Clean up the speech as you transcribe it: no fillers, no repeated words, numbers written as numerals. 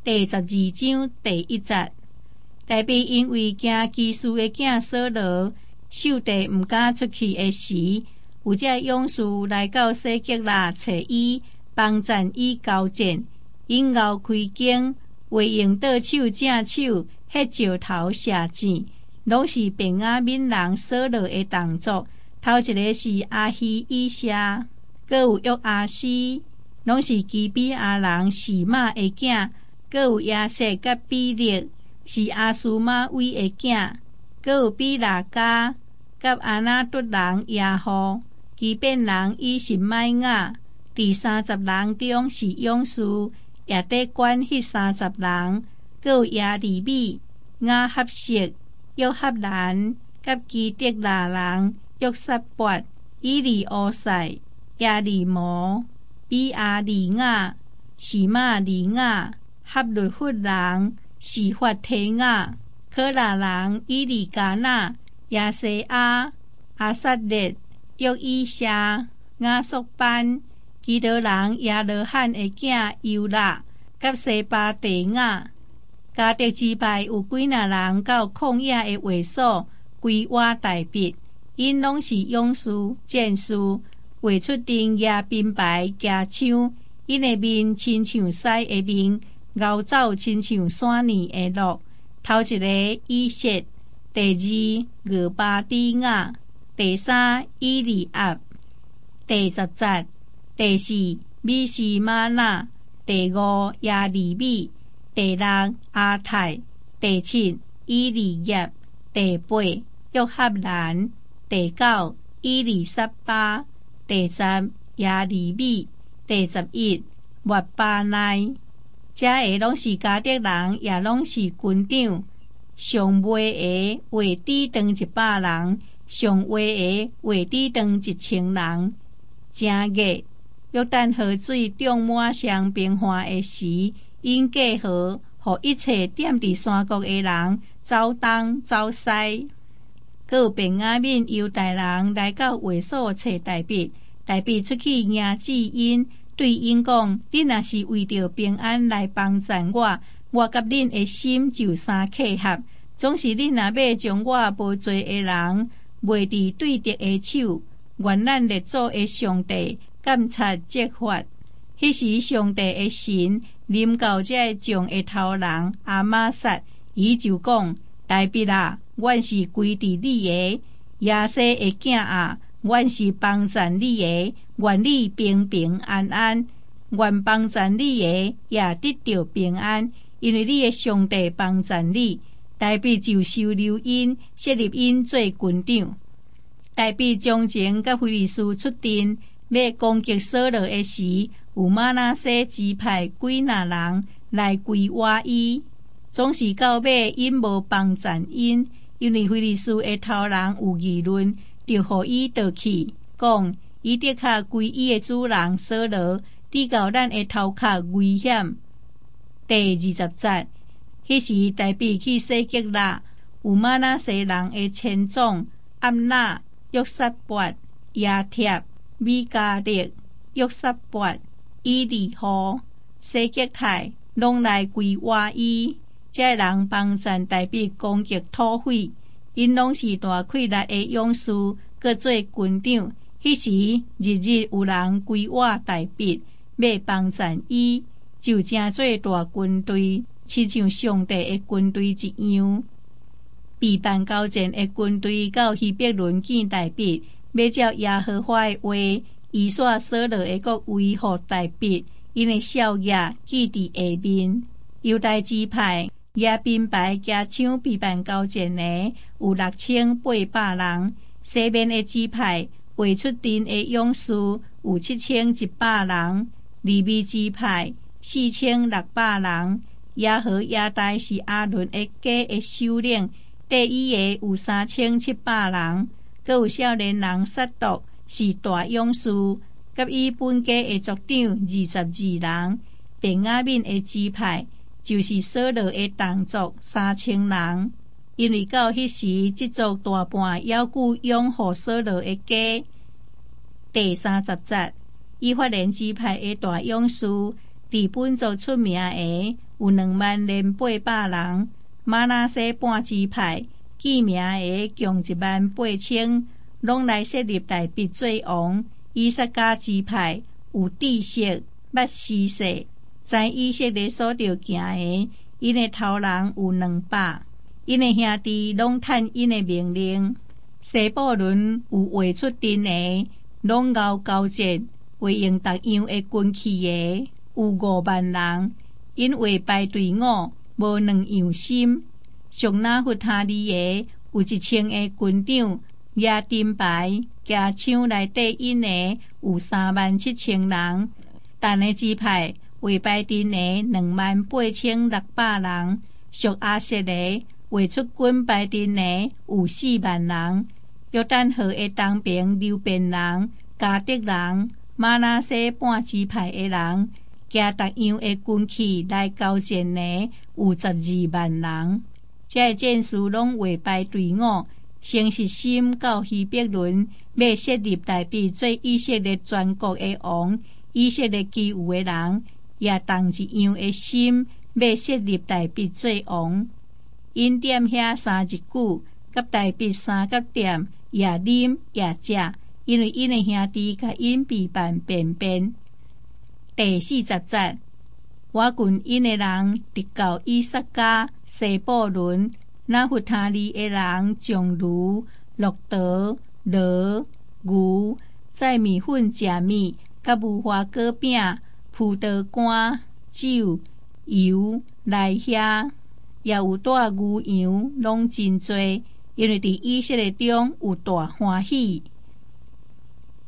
第12章第1節。大衛因為驚基士的囝掃羅守地毋敢出去的時，有隻勇士來到西吉拉找伊，幫贊伊交戰。因後開弓，為用倒手正手，迄石頭射箭，攏是便雅憫人掃羅的動作。頭一個是阿希以謝，閣有約阿斯，攏是基比亞人示瑪的囝，閣有亞瑟甲比勒，是阿蘇瑪威的囝，閣有比拿加甲阿那督人耶戶，基遍人以實麥雅。第30人中是勇士，也得管迄30人，閣有耶利米、亞哈薛、約哈蘭甲基德拉人約撒拔、以利烏塞、耶利摩、比亞利亞、示瑪利亞、哈律弗人、示法提亞、可拉人以利加納、亞西亞、阿撒列、約以夏、亞索班、基德人亞羅罕的囝猶拉、甲西巴地亞。迦得支派有幾若人到曠野的會所歸我大別，因攏是勇士戰士，畫出陣耶兵牌騎槍，因的面親像獅的面，牛走親像山巒的鹿。頭一個以薛，第二俄巴底亞，第三以利押，第10節，第4米斯瑪納，第5耶利米，第6阿泰，第7以利葉，第8約哈蘭，第9以利撒巴，第10耶利米，第11抹巴奈。這個攏是迦得人，也攏是軍長。上尾的為抵當100人，上尾的為抵當1000人。正月約旦河水漲滿上平緩的時，因過河，予一切踮佇山谷的人走東走西。閣有便雅憫猶大人來到會所找大衛，大衛出去迎接因，對因講：恁若是為着平安來幫贊我甲恁的心就相契合。總是恁若要將我無罪的人賣佇對敵的手，願咱列祖的上帝監察責罰。迄時上帝的神臨到這將的頭人亞瑪撒，伊就講：大衛啊，阮是歸佇你的，亞西的囝啊，阮是幫贊你的，願你平平安安。願幫贊你的也得到平安，因為你的上帝幫贊你。大衛就收留因，設立因做軍長。大衛將前甲非利士出陣，要攻擊掃羅的時，有瑪拿西支派幾若人來歸我伊，總是到尾因無幫贊因，因為非利士的頭人有議論，就互伊倒去，講伊的確歸伊的主人掃羅，抵到咱的頭殼危險。第20節。迄時大衛去西吉拉，有瑪拿西人的千總暗那、約撒拔、亞貼、米迦勒、約撒拔、以利戶、西吉泰，攏來歸我伊。這人幫贊大衛攻擊土匪，因攏是大氣力的勇士，閣做軍長。迄時日日有人歸我大衛，要幫贊伊，就成做大軍隊。親像上帝的軍隊一樣，備辦交戰的軍隊到希伯崙見大衛，要照耶和華的話，以撒掃羅的國位予大衛，因的少爺記佇下面。猶大支派耶兵牌騎槍備辦交戰的有6800人，西面的支派為出陣的勇士有7100人，利未支派4600人。耶和亞大是阿倫的家的首領，第一個有3700人，閣有少年人撒督是大勇士，甲伊本家的族長22人。便雅憫的支派就是掃羅的同族3000人，因為到迄時，這族大半猶顧擁護掃羅的家。第30節，以法蓮支派的大勇士，佇本族出名的有20800人。玛拿西半支派记名的共18000，拢来设立大毕做王。以撒迦支派有知识、捌时势，知以色列所着行的，因的头人有200，因的兄弟拢趁因的命令。西布伦有画出阵的，拢熬交战，为用逐样的军器的，有50000人。因为排队伍无2样心。属拿弗他利的有1000个军长，亚丁牌加枪内底因的有37000人。但的支派为排阵的28600人。属阿瑟的画出军排阵的有40000人。约旦河的东边流便人、迦得人、玛拿西半支派的人，加逐样的军器来交战的有120000人。这战士拢画排队伍，先是心到希伯伦，要设立大毕做以色列全国的王。以色列其余的人也同一样的心，要设立大毕做王。因踮遐3日久，甲大毕3角点，也啉也食，因为因的兄弟甲因备办便便。第40节，我郡因的人直到以撒迦、西布伦、拿弗他利的人，将驴、骆驼、骡、牛、载米粉食米，甲无花果饼、葡萄干、酒、油来遐，也有带牛羊，拢真多，因为伫以色列中有大欢喜。